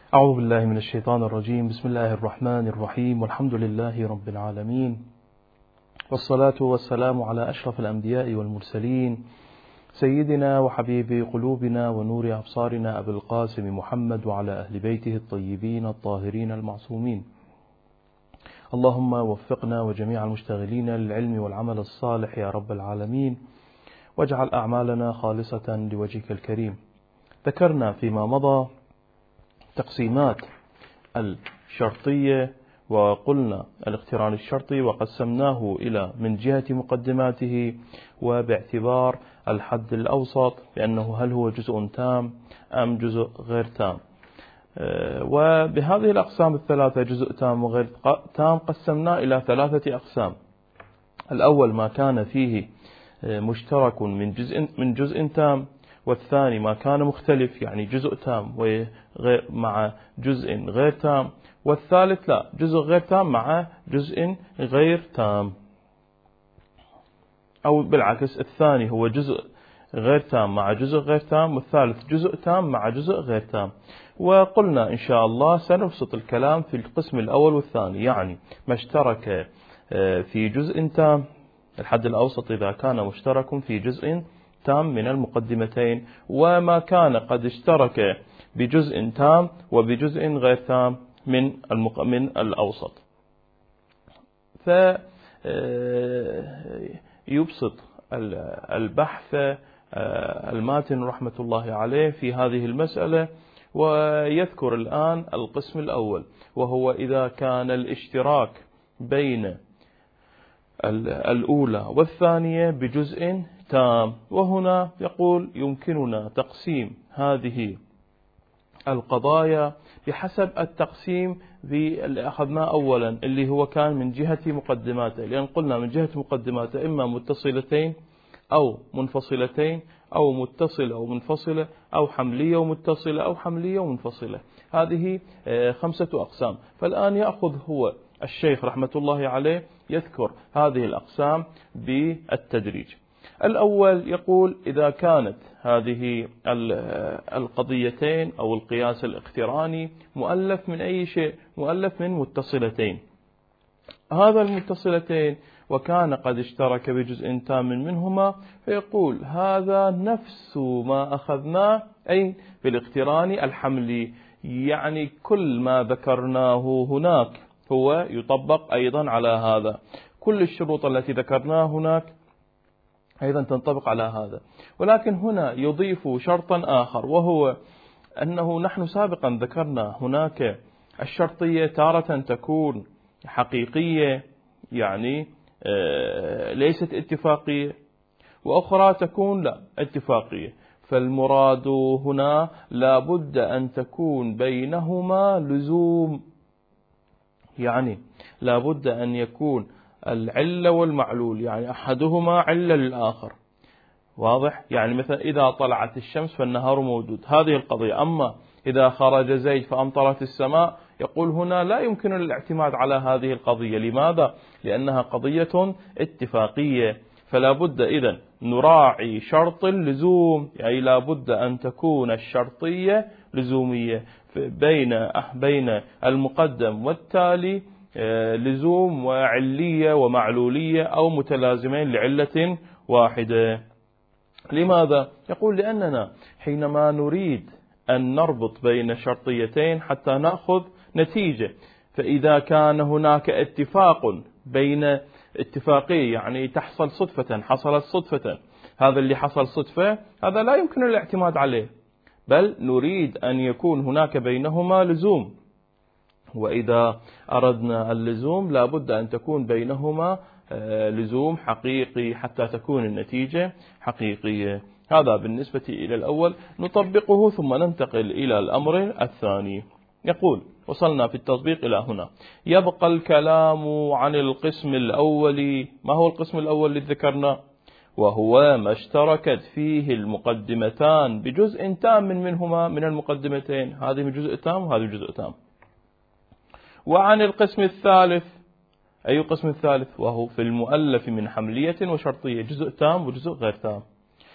أعوذ بالله من الشيطان الرجيم. بسم الله الرحمن الرحيم، والحمد لله رب العالمين، والصلاة والسلام على أشرف الأنبياء والمرسلين، سيدنا وحبيب قلوبنا ونور أبصارنا أبي القاسم محمد وعلى أهل بيته الطيبين الطاهرين المعصومين. اللهم وفقنا وجميع المشتغلين للعلم والعمل الصالح يا رب العالمين، واجعل أعمالنا خالصة لوجهك الكريم. ذكرنا فيما مضى تقسيمات الشرطية، وقلنا الاقتران الشرطي وقسمناه إلى من جهة مقدماته وباعتبار الحد الأوسط بأنه هل هو جزء تام أم جزء غير تام. وبهذه الأقسام الثلاثة جزء تام وغير تام قسمناه إلى ثلاثة أقسام. الأول ما كان فيه مشترك من جزء تام، والثاني ما كان مختلف يعني جزء تام مع جزء غير تام، والثالث لا جزء غير تام مع جزء غير تام، أو بالعكس الثاني هو جزء غير تام مع جزء غير تام، والثالث جزء تام مع جزء غير تام. وقلنا إن شاء الله سنبسط الكلام في القسم الأول والثاني، يعني ما اشترك في جزء تام، الحد الأوسط إذا كان مشترك في جزء تام من المقدمتين، وما كان قد اشترك بجزء تام وبجزء غير تام من الأوسط. فيبسط البحث الماتن رحمة الله عليه في هذه المسألة، ويذكر الآن القسم الأول، وهو إذا كان الاشتراك بين الأولى والثانية بجزء تام. وهنا يقول يمكننا تقسيم هذه القضايا بحسب التقسيم اللي أخذناه أولا، اللي هو كان من جهة مقدماته، لأن قلنا من جهة مقدماته إما متصلتين أو منفصلتين أو متصلة أو منفصلة أو حملية ومتصلة أو حملية ومنفصلة. هذه 5 أقسام. فالآن يأخذ هو الشيخ رحمة الله عليه يذكر هذه الأقسام بالتدريج. الأول يقول إذا كانت هذه القضيتين أو القياس الاقتراني مؤلف من أي شيء، مؤلف من متصلتين، هذا المتصلتين وكان قد اشترك بجزء تام منهما، فيقول هذا نفس ما أخذناه أي بالاقتران الحملي، يعني كل ما ذكرناه هناك هو يطبق أيضا على هذا، كل الشروط التي ذكرناها هناك أيضا تنطبق على هذا. ولكن هنا يضيف شرطا آخر، وهو أنه نحن سابقا ذكرنا هناك الشرطية تارة تكون حقيقية يعني ليست اتفاقية، وأخرى تكون لا اتفاقية. فالمراد هنا لابد أن تكون بينهما لزوم، يعني لابد أن يكون العلة والمعلول، يعني أحدهما علة للآخر. واضح؟ يعني مثلا إذا طلعت الشمس فالنهار موجود، هذه القضية. أما إذا خرج زيد فأمطرت السماء، يقول هنا لا يمكن الاعتماد على هذه القضية. لماذا؟ لأنها قضية اتفاقية. فلا بد إذن نراعي شرط اللزوم، يعني لا بد أن تكون الشرطية لزومية بين المقدم والتالي، لزوم وعلية ومعلولية أو متلازمين لعلة واحدة. لماذا؟ يقول لأننا حينما نريد أن نربط بين شرطيتين حتى نأخذ نتيجة، فإذا كان هناك اتفاق بين اتفاقية يعني تحصل صدفة، حصلت صدفة، هذا اللي حصل صدفة هذا لا يمكن الاعتماد عليه، بل نريد أن يكون هناك بينهما لزوم. وإذا أردنا اللزوم لابد أن تكون بينهما لزوم حقيقي حتى تكون النتيجة حقيقية. هذا بالنسبة إلى الأول، نطبقه ثم ننتقل إلى الأمر الثاني. يقول وصلنا في التطبيق إلى هنا، يبقى الكلام عن القسم الأول. ما هو القسم الأول اللي ذكرنا؟ وهو ما اشتركت فيه المقدمتان بجزء تام منهما من المقدمتين، هذه جزء تام وهذه جزء تام. وعن القسم الثالث، أي قسم الثالث؟ وهو في المؤلف من حملية وشرطية، جزء تام وجزء غير تام.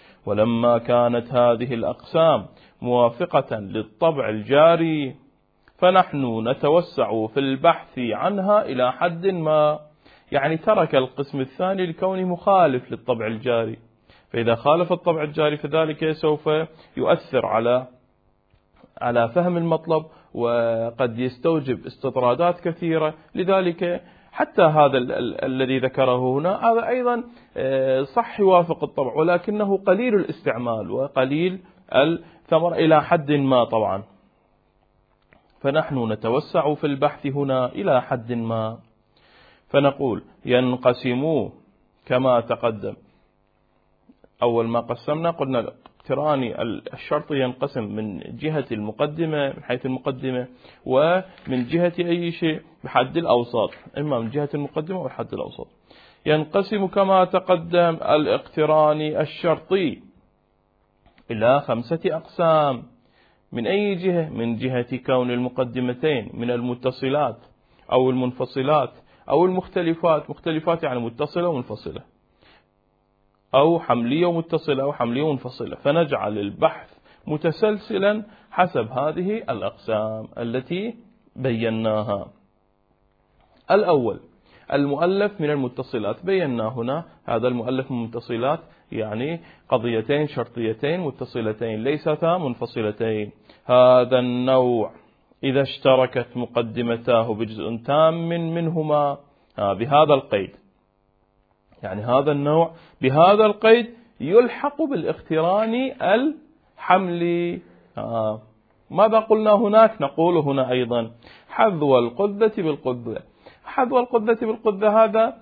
ولما كانت هذه الأقسام موافقة للطبع الجاري فنحن نتوسع في البحث عنها إلى حد ما. يعني ترك القسم الثاني لكونه مخالف للطبع الجاري، فإذا خالف الطبع الجاري فذلك سوف يؤثر على فهم المطلب، وقد يستوجب استطرادات كثيرة. لذلك حتى هذا الذي ذكره هنا هذا أيضا صح يوافق الطبع، ولكنه قليل الاستعمال وقليل الثمر إلى حد ما طبعا. فنحن نتوسع في البحث هنا إلى حد ما. فنقول ينقسم كما تقدم. أول ما قسمنا قلنا الاقتراني الشرطي ينقسم من جهة المقدمة، من حيث المقدمة، ومن جهة أي شيء بحد الأوسط، إما من جهة المقدمة أو الحد الأوسط. ينقسم كما تقدم الاقتراني الشرطي إلى 5 أقسام. من أي جهة؟ من جهة كون المقدمتين من المتصلات أو المنفصلات أو المختلفات. مختلفات يعني متصلة ومنفصلة، أو حملية ومتصلة أو حملية ومنفصلة. فنجعل البحث متسلسلا حسب هذه الأقسام التي بيناها. الأول المؤلف من المتصلات. بينا هنا هذا المؤلف من المتصلات يعني قضيتين شرطيتين متصلتين ليستا منفصلتين. هذا النوع إذا اشتركت مقدمتاه بجزء تام منهما بهذا القيد، يعني هذا النوع بهذا القيد يلحق بالاقتراني الحملي. ماذا قلنا هناك؟ نقول هنا أيضا حذو القذة بالقذة. حذو القذة بالقذة هذا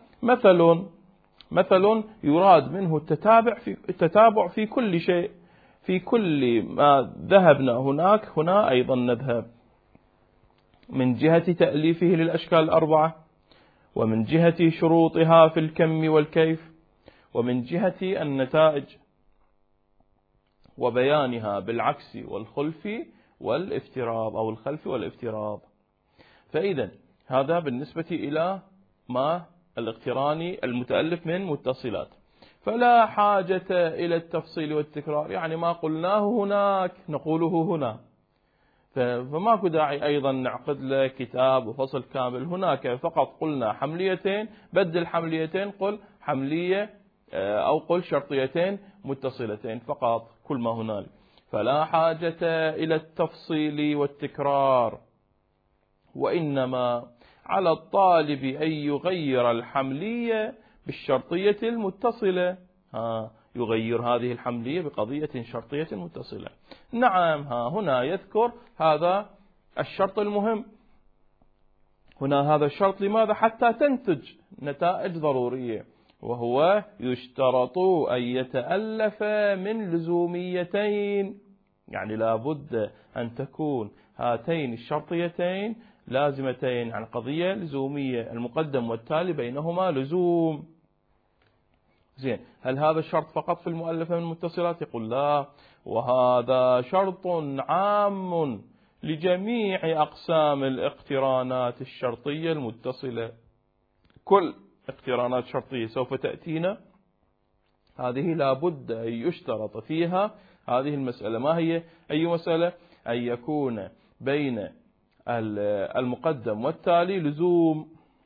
مثل يراد منه التتابع في كل شيء، في كل ما ذهبنا هنا أيضا نذهب، من جهة تأليفه للأشكال 4، ومن جهة شروطها في الكم والكيف، ومن جهة النتائج وبيانها بالعكس والخلف والافتراض أو الخلف والافتراض. فإذا هذا بالنسبة إلى ما الاقتراني المتألف من متصلات. فلا حاجة إلى التفصيل والتكرار، يعني ما قلناه هناك نقوله هنا، فماكو داعي أيضا نعقد له كتاب وفصل كامل. هناك فقط قلنا حمليتين، بدل حمليتين قل حملية أو قل شرطيتين متصلتين فقط، كل ما هنالك. فلا حاجة إلى التفصيل والتكرار، وإنما على الطالب أن يغير الحملية بالشرطية المتصلة. يغير هذه الحملية بقضية شرطية متصلة. نعم، هنا يذكر هذا الشرط المهم. هنا هذا الشرط لماذا؟ حتى تنتج نتائج ضرورية، وهو يشترط أن يتألف من لزوميتين. يعني لابد أن تكون هاتين الشرطيتين لازمتين عن قضية لزومية، المقدم والتالي بينهما لزوم. زين، هل هذا الشرط فقط في المؤلفة من المتصلات؟ يقول لا، وهذا شرط عام لجميع أقسام الاقترانات الشرطية المتصلة. كل اقترانات شرطية سوف تأتينا هذه لابد أن يشترط فيها هذه المسألة. ما هي؟ أي مسألة؟ أن يكون بين المقدم والتالي لزوم.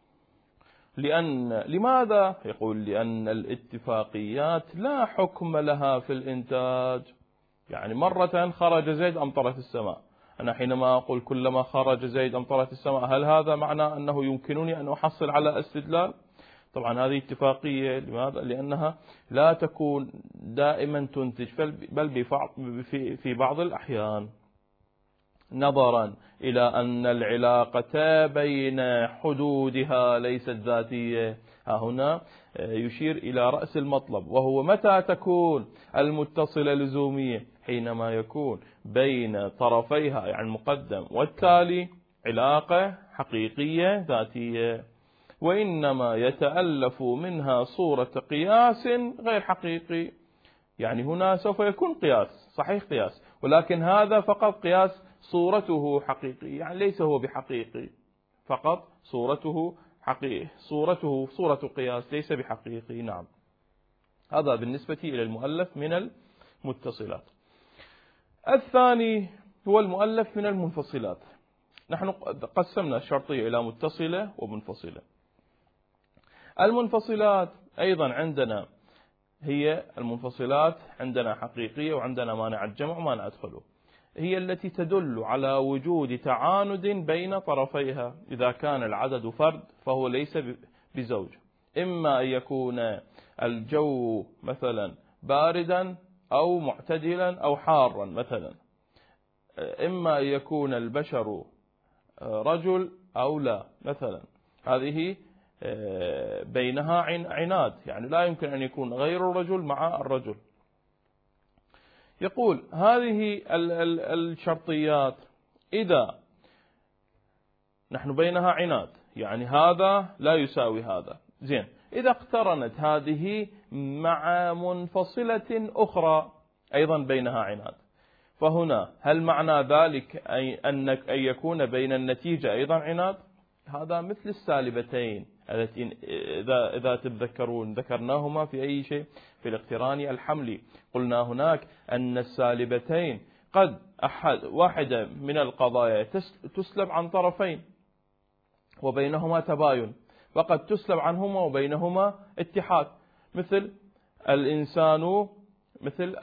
لماذا؟ يقول لأن الاتفاقيات لا حكم لها في الإنتاج. يعني مرة خرج زيد أمطرت السماء، أنا حينما أقول كلما خرج زيد أمطرت السماء، هل هذا معنى أنه يمكنني أن أحصل على استدلال؟ طبعا هذه اتفاقية. لماذا؟ لأنها لا تكون دائما تنتج، بل في بعض الأحيان، نظرا إلى أن العلاقة بين حدودها ليست ذاتية. هنا يشير إلى رأس المطلب، وهو متى تكون المتصلة لزومية؟ حينما يكون بين طرفيها يعني المقدم والتالي علاقة حقيقية ذاتية، وإنما يتألف منها صورة قياس غير حقيقي. يعني هنا سوف يكون قياس صحيح، قياس، ولكن هذا فقط قياس صورته حقيقي، يعني ليس هو بحقيقي، فقط صورته حقيقي، صورته صورة قياس ليس بحقيقي. نعم، هذا بالنسبة إلى المؤلف من المتصلات. الثاني هو المؤلف من المنفصلات. نحن قسمنا الشرطية إلى متصلة ومنفصلة. المنفصلات أيضا عندنا هي المنفصلات عندنا حقيقية وعندنا مانع الجمع ومانع الخلو، هي التي تدل على وجود تعاند بين طرفيها. إذا كان العدد فرد فهو ليس بزوج، إما أن يكون الجو مثلا باردا أو معتدلا أو حارا مثلا، إما أن يكون البشر رجل أو لا مثلا، هذه بينها عناد، يعني لا يمكن أن يكون غير الرجل مع الرجل. يقول هذه الشرطيات إذا نحن بينها عناد، يعني هذا لا يساوي هذا، زين، إذا اقترنت هذه مع منفصلة أخرى أيضا بينها عناد، فهنا هل معنى ذلك أن يكون بين النتيجة أيضا عناد؟ هذا مثل السالبتين التي إذا تتذكرون ذكرناهما في أي شيء في الاقتران الحملي. قلنا هناك أن السالبتين قد واحدة من القضايا تسلب عن طرفين وبينهما تباين، وقد تسلب عنهما وبينهما اتحاد، مثل الإنسان، مثل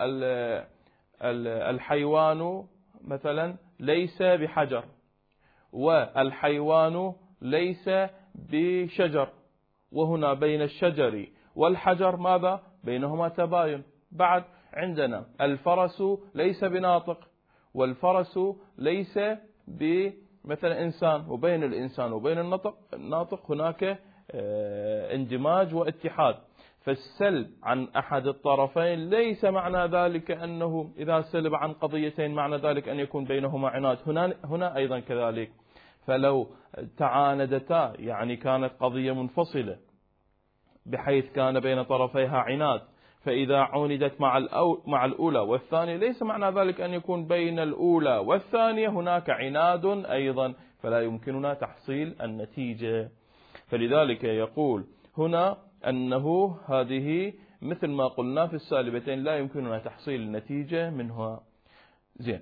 الحيوان مثلا ليس بحجر، والحيوان ليس بشجر، وهنا بين الشجر والحجر ماذا؟ بينهما تباين. بعد عندنا الفرس ليس بناطق، والفرس ليس بمثلا إنسان، وبين الإنسان وبين الناطق هناك اندماج واتحاد. فالسلب عن أحد الطرفين ليس معنى ذلك أنه إذا سلب عن قضيتين معنى ذلك أن يكون بينهما عناد. هنا أيضا كذلك، فلو تعاندتا يعني كانت قضية منفصلة بحيث كان بين طرفيها عناد، فإذا عوندت مع الأولى والثانية ليس معنى ذلك أن يكون بين الأولى والثانية هناك عناد أيضا، فلا يمكننا تحصيل النتيجة. فلذلك يقول هنا أنه هذه مثل ما قلنا في السالبتين لا يمكننا تحصيل النتيجة منها. زين،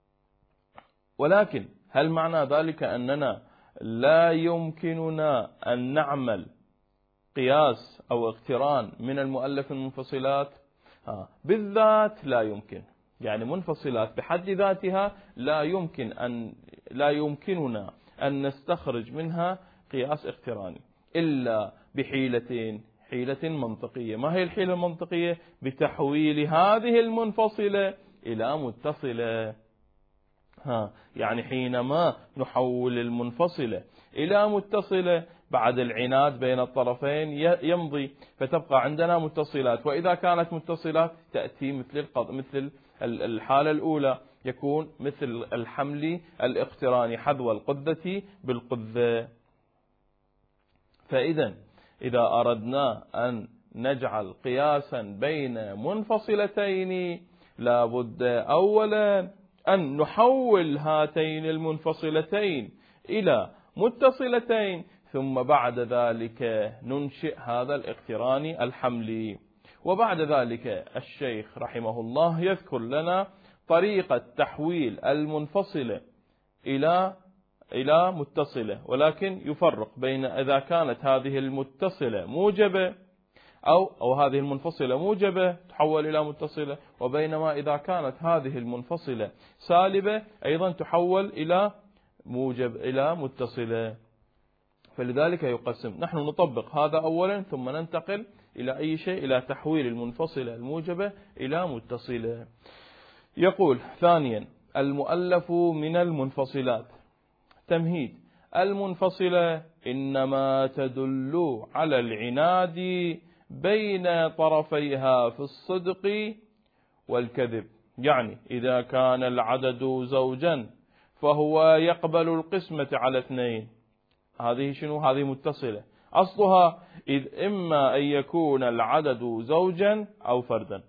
ولكن هل معنى ذلك أننا لا يمكننا أن نعمل قياس أو اقتران من المؤلف المنفصلات؟ بالذات لا يمكن، يعني منفصلات بحد ذاتها لا يمكننا أن نستخرج منها قياس اقتراني إلا بحيلتين، حيلة منطقية. ما هي الحيلة المنطقية؟ بتحويل هذه المنفصلة إلى متصلة. يعني حينما نحول المنفصلة إلى متصلة بعد العناد بين الطرفين يمضي، فتبقى عندنا متصلات، وإذا كانت متصلات تأتي مثل الحالة الأولى، يكون مثل الحمل الاقتراني حذو القذة بالقذة. فإذا إذا أردنا أن نجعل قياسا بين منفصلتين لابد أولا أن نحول هاتين المنفصلتين إلى متصلتين، ثم بعد ذلك ننشئ هذا الاقتران الحملي. وبعد ذلك الشيخ رحمه الله يذكر لنا طريقة تحويل المنفصلة إلى متصلة، ولكن يفرق بين إذا كانت هذه المتصلة موجبة أو هذه المنفصلة موجبة تحول إلى متصلة، وبينما إذا كانت هذه المنفصلة سالبة أيضا تحول إلى متصلة. فلذلك يقسم. نحن نطبق هذا أولا ثم ننتقل إلى أي شيء، إلى تحويل المنفصلة الموجبة إلى متصلة. يقول ثانيا المؤلف من المنفصلات. تمهيد: المنفصلة إنما تدل على العناد بين طرفيها في الصدق والكذب، يعني إذا كان العدد زوجا فهو يقبل القسمة على 2. هذه شنو؟ هذه متصلة أصلها إذ إما أن يكون العدد زوجا أو فردا،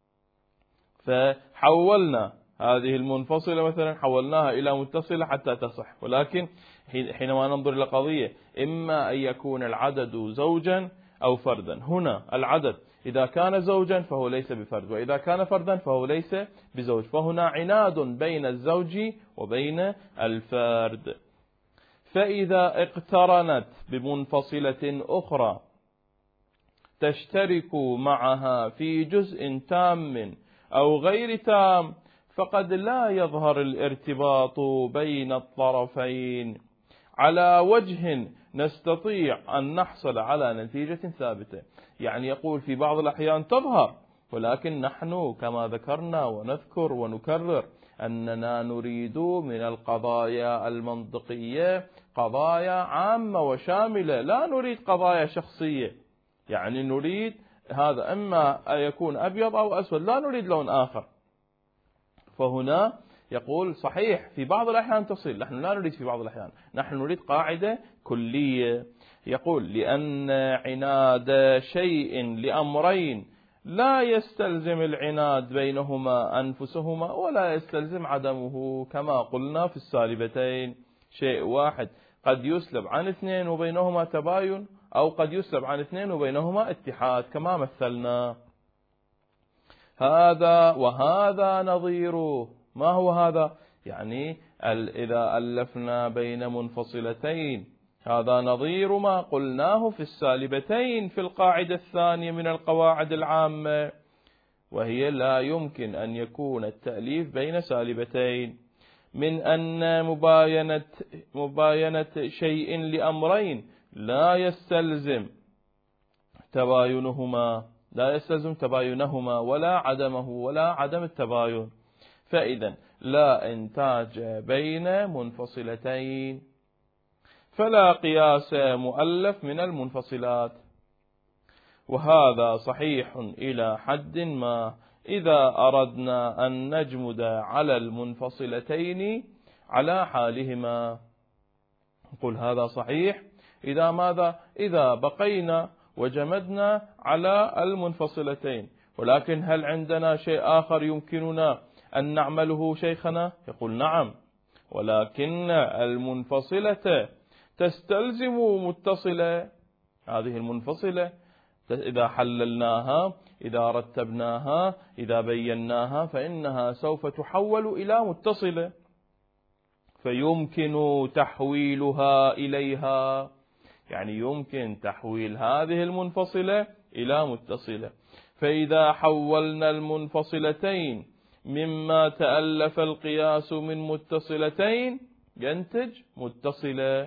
فحولنا هذه المنفصلة مثلا حولناها إلى متصلة حتى تصح. ولكن حينما ننظر إلى قضية إما أن يكون العدد زوجا أو فردا، هنا العدد إذا كان زوجا فهو ليس بفرد، وإذا كان فردا فهو ليس بزوج، فهنا عناد بين الزوج وبين الفرد. فإذا اقترنت بمنفصلة أخرى تشترك معها في جزء تام أو غير تام فقد لا يظهر الارتباط بين الطرفين على وجه نستطيع أن نحصل على نتيجة ثابتة. يعني يقول في بعض الأحيان تظهر، ولكن نحن كما ذكرنا ونذكر ونكرر أننا نريد من القضايا المنطقية قضايا عامة وشاملة، لا نريد قضايا شخصية. يعني نريد هذا إما يكون أبيض أو أسود، لا نريد لون آخر. فهنا يقول صحيح في بعض الأحيان تصل، نحن لا نريد في بعض الأحيان، نحن نريد قاعدة كلية. يقول لأن عناد شيء لأمرين لا يستلزم العناد بينهما أنفسهما ولا يستلزم عدمه، كما قلنا في السالبتين. شيء واحد قد يسلب عن اثنين وبينهما تباين، أو قد يسلب عن اثنين وبينهما اتحاد كما مثلنا. هذا وهذا نظيره. ما هو هذا؟ يعني إذا ألفنا بين منفصلتين هذا نظير ما قلناه في السالبتين في القاعدة الثانية من القواعد العامة، وهي لا يمكن أن يكون التأليف بين سالبتين، من أن مباينة شيء لأمرين لا يستلزم تباينهما ولا عدمه ولا عدم التباين. فإذا لا إنتاج بين منفصلتين، فلا قياس مؤلف من المنفصلات. وهذا صحيح إلى حد ما إذا أردنا أن نجمد على المنفصلتين على حالهما. نقول هذا صحيح إذا ماذا؟ إذا بقينا وجمدنا على المنفصلتين. ولكن هل عندنا شيء آخر يمكننا أن نعمله شيخنا؟ يقول نعم، ولكن المنفصلة تستلزم متصلة. هذه المنفصلة إذا حللناها، إذا رتبناها، إذا بيناها، فإنها سوف تحول إلى متصلة، فيمكن تحويلها إليها. يعني يمكن تحويل هذه المنفصلة إلى متصلة. فإذا حولنا المنفصلتين مما تألف القياس من متصلتين ينتج متصلة.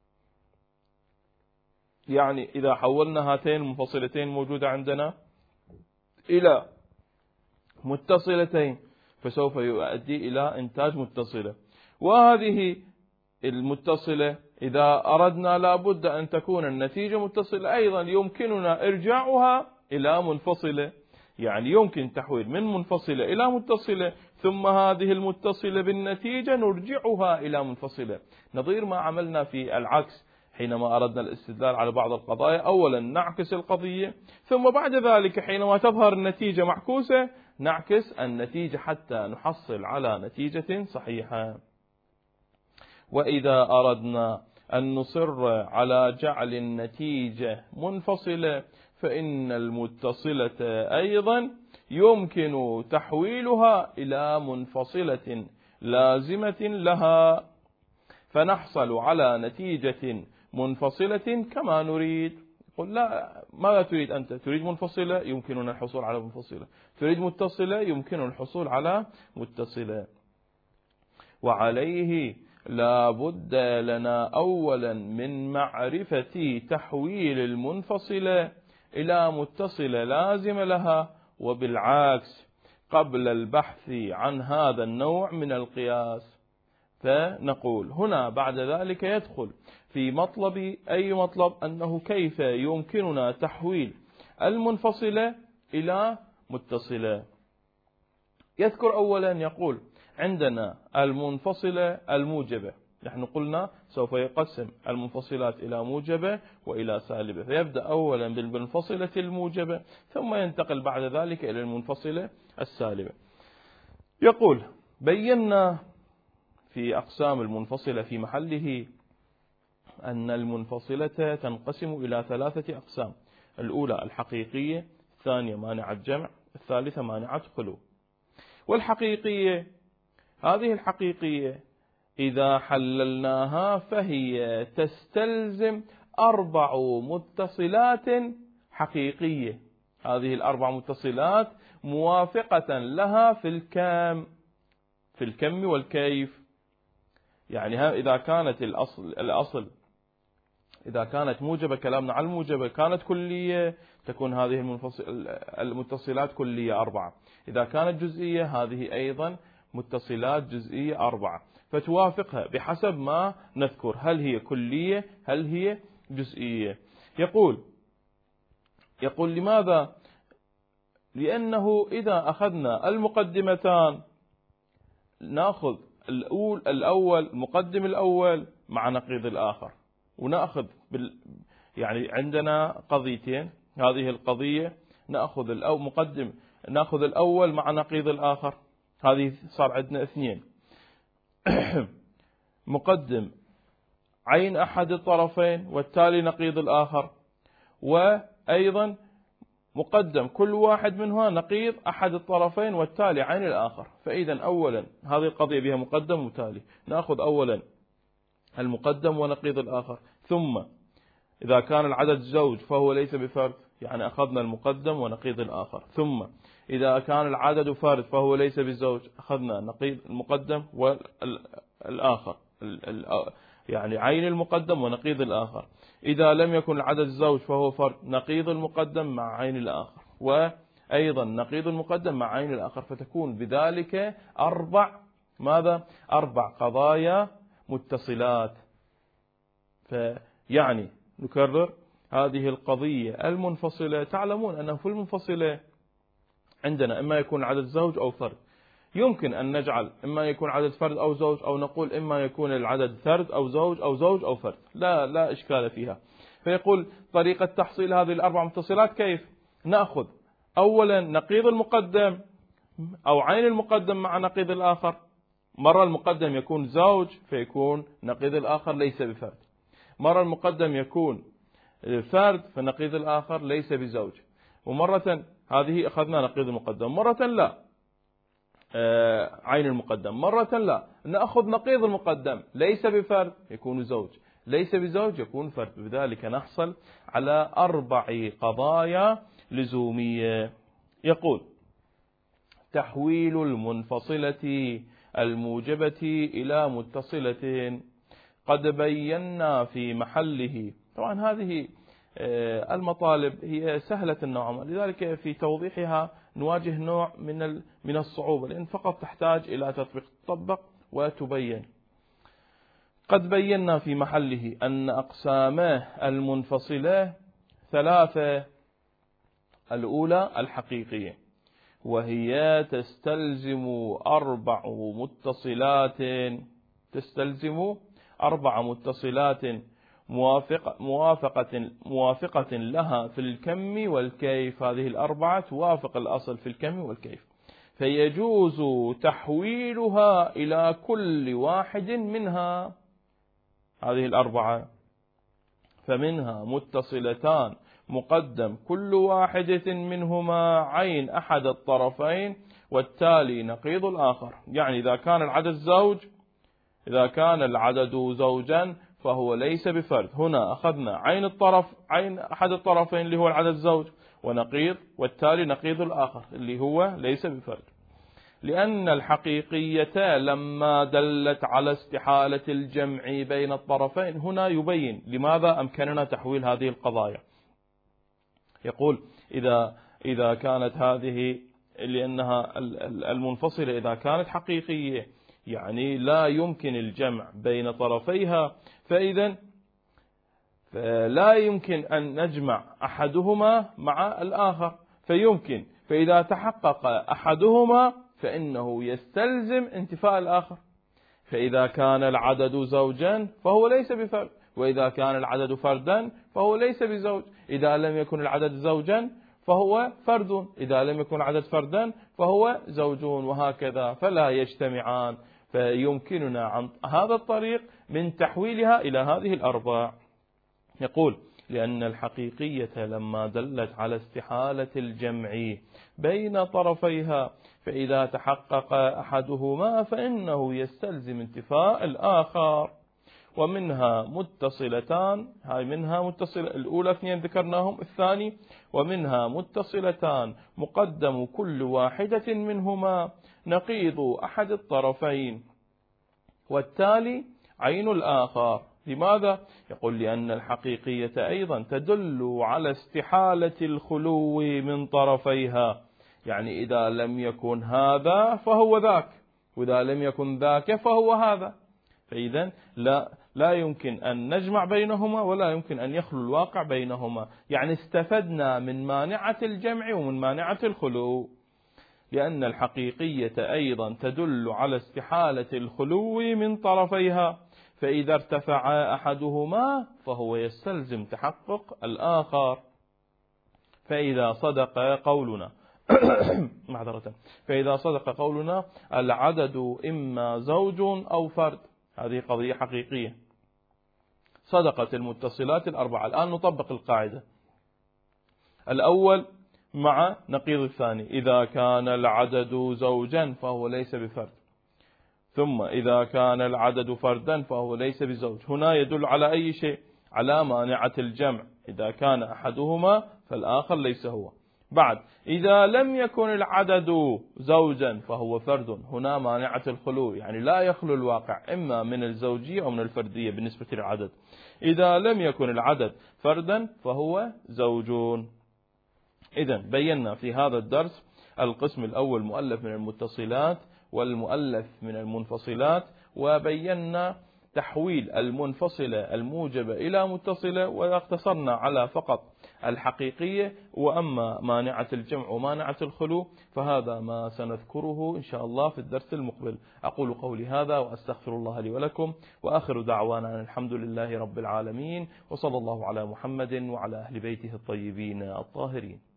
يعني إذا حولنا هاتين المنفصلتين موجودة عندنا إلى متصلتين فسوف يؤدي إلى إنتاج متصلة. وهذه المتصلة إذا أردنا لابد أن تكون النتيجة متصلة أيضا، يمكننا إرجاعها إلى منفصلة. يعني يمكن تحويل من منفصلة إلى متصلة، ثم هذه المتصلة بالنتيجة نرجعها إلى منفصلة، نظير ما عملنا في العكس حينما أردنا الاستدلال على بعض القضايا. أولا نعكس القضية، ثم بعد ذلك حينما تظهر النتيجة معكوسة نعكس النتيجة حتى نحصل على نتيجة صحيحة. وإذا أردنا أن نصر على جعل النتيجة منفصلة فإن المتصلة أيضا يمكن تحويلها إلى منفصلة لازمة لها، فنحصل على نتيجة منفصلة كما نريد. قل لا، ماذا تريد أنت؟ تريد منفصلة؟ يمكننا الحصول على منفصلة. تريد متصلة؟ يمكن الحصول على متصلة. وعليه لا بد لنا أولا من معرفة تحويل المنفصلة إلى متصلة لازمة لها، وبالعكس قبل البحث عن هذا النوع من القياس. فنقول هنا بعد ذلك يدخل في مطلب أي مطلب أنه كيف يمكننا تحويل المنفصلة إلى متصلة. يذكر أولا يقول عندنا المنفصلة الموجبة. نحن قلنا سوف يقسم المنفصلات إلى موجبة وإلى سالبة، فيبدأ أولا بالمنفصلة الموجبة ثم ينتقل بعد ذلك إلى المنفصلة السالبة. يقول بينا في أقسام المنفصلة في محله أن المنفصلة تنقسم إلى 3 أقسام: الأولى الحقيقية، الثانية مانعة جمع، الثالثة مانعة خلو. والحقيقية هذه الحقيقية إذا حللناها فهي تستلزم 4 متصلات حقيقية. هذه ال4 متصلات موافقة لها في الكم والكيف. يعني إذا كانت الأصل إذا كانت موجبة، كلامنا على الموجبة، كانت كلية، تكون هذه المتصلات كلية 4. إذا كانت جزئية، هذه أيضا متصلات جزئية 4، فتوافقها بحسب ما نذكر، هل هي كلية هل هي جزئية. يقول لماذا؟ لأنه إذا أخذنا المقدمتان نأخذ المقدم الأول مع نقيض الآخر، ونأخذ يعني عندنا قضيتين، هذه القضية نأخذ نأخذ الأول مع نقيض الآخر، هذه صار عندنا 2. مقدم عين أحد الطرفين والتالي نقيض الآخر، وأيضا مقدم كل واحد منها نقيض أحد الطرفين والتالي عين الآخر. فإذا أولا هذه القضية بها مقدم وتالي، نأخذ أولا المقدم ونقيض الآخر، ثم إذا كان العدد زوج فهو ليس بفرد، يعني أخذنا المقدم ونقيض الآخر، ثم إذا كان العدد فرد فهو ليس بزوج، أخذنا نقيض المقدم والآخر، يعني عين المقدم ونقيض الآخر. إذا لم يكن العدد زوج فهو فرد، نقيض المقدم مع عين الآخر، وأيضا نقيض المقدم مع عين الآخر، فتكون بذلك 4 قضايا متصلات. فيعني نكرر، هذه القضية المنفصلة تعلمون أنه في المنفصلة عندنا إما يكون العدد زوج أو فرد، يمكن أن نجعل إما يكون عدد فرد أو زوج، أو نقول إما يكون العدد فرد أو زوج أو زوج أو فرد، لا إشكال فيها. فيقول طريقة تحصيل هذه ال4 متصلات كيف؟ نأخذ أولا نقيض المقدم أو عين المقدم مع نقيض الآخر. مرة المقدم يكون زوج فيكون نقيض الآخر ليس بفرد، مرة المقدم يكون فرد فنقيض الآخر ليس بزوج، ومرة هذه أخذنا نقيض المقدم، مرة لا عين المقدم، مرة لا نأخذ نقيض المقدم ليس بفرد يكون زوج، ليس بزوج يكون فرد. بذلك نحصل على 4 قضايا لزومية. يقول تحويل المنفصلة الموجبة إلى متصلة قد بينا في محله. طبعا هذه المطالب هي سهلة النوع، لذلك في توضيحها نواجه نوع من الصعوبة، لأن فقط تحتاج إلى تطبيق، تطبق وتبين. قد بينا في محله أن أقسامه المنفصلة 3. الأولى الحقيقية، وهي تستلزم 4 متصلات موافقة لها في الكم والكيف. هذه 4 توافق الأصل في الكم والكيف، فيجوز تحويلها إلى كل واحد منها. هذه 4 فمنها متصلتان مقدم كل واحدة منهما عين أحد الطرفين والتالي نقيض الآخر. يعني إذا كان العدد زوجا فهو ليس بفرد، هنا أخذنا عين أحد الطرفين اللي هو العدد زوج، ونقيض والتالي نقيض الآخر اللي هو ليس بفرد. لأن الحقيقية لما دلت على استحالة الجمع بين الطرفين، هنا يبين لماذا أمكننا تحويل هذه القضايا. يقول إذا كانت هذه، لأنها المنفصلة إذا كانت حقيقية يعني لا يمكن الجمع بين طرفيها، فإذا لا يمكن أن نجمع أحدهما مع الآخر، فإذا تحقق أحدهما فإنه يستلزم انتفاء الآخر. فإذا كان العدد زوجا فهو ليس بفرد، وإذا كان العدد فردا فهو ليس بزوج. إذا لم يكن العدد زوجا فهو فرد، إذا لم يكن العدد فردا فهو زوجون، وهكذا فلا يجتمعان. فيمكننا عن هذا الطريق من تحويلها إلى هذه 4. يقول لأن الحقيقية لما دلت على استحالة الجمع بين طرفيها فإذا تحقق أحدهما فإنه يستلزم انتفاء الآخر. ومنها متصلتان، هاي منها متصلة، الأولى اثنين ذكرناهم، الثاني ومنها متصلتان مقدم كل واحدة منهما نقيض أحد الطرفين والتالي عين الآخر. لماذا؟ يقول لأن الحقيقية أيضا تدل على استحالة الخلو من طرفيها، يعني إذا لم يكن هذا فهو ذاك، وإذا لم يكن ذاك فهو هذا، فإذا لا يمكن أن نجمع بينهما ولا يمكن أن يخلو الواقع بينهما. يعني استفدنا من مانعة الجمع ومن مانعة الخلو، لأن الحقيقية أيضا تدل على استحالة الخلو من طرفيها، فإذا ارتفع أحدهما فهو يستلزم تحقق الآخر. فإذا صدق قولنا فإذا صدق قولنا العدد إما زوج أو فرد، هذه قضية حقيقية، صدقت المتصلات الأربعة. الآن نطبق القاعدة، الأول مع نقيض الثاني، إذا كان العدد زوجا فهو ليس بفرد، ثم إذا كان العدد فردا فهو ليس بزوج. هنا يدل على أي شيء؟ على مانعة الجمع، إذا كان أحدهما فالآخر ليس هو. بعد إذا لم يكن العدد زوجا فهو فرد، هنا مانعة الخلو، يعني لا يخلو الواقع إما من الزوجية أو من الفردية بالنسبة للعدد. إذا لم يكن العدد فردا فهو زوجون. إذن بينا في هذا الدرس القسم الأول مؤلف من المتصلات والمؤلف من المنفصلات، وبينا تحويل المنفصلة الموجبة إلى متصلة، واقتصرنا على فقط الحقيقية. وأما مانعة الجمع ومانعة الخلو فهذا ما سنذكره إن شاء الله في الدرس المقبل. أقول قولي هذا وأستغفر الله لي ولكم، وآخر دعوانا الحمد لله رب العالمين، وصلى الله على محمد وعلى أهل بيته الطيبين الطاهرين.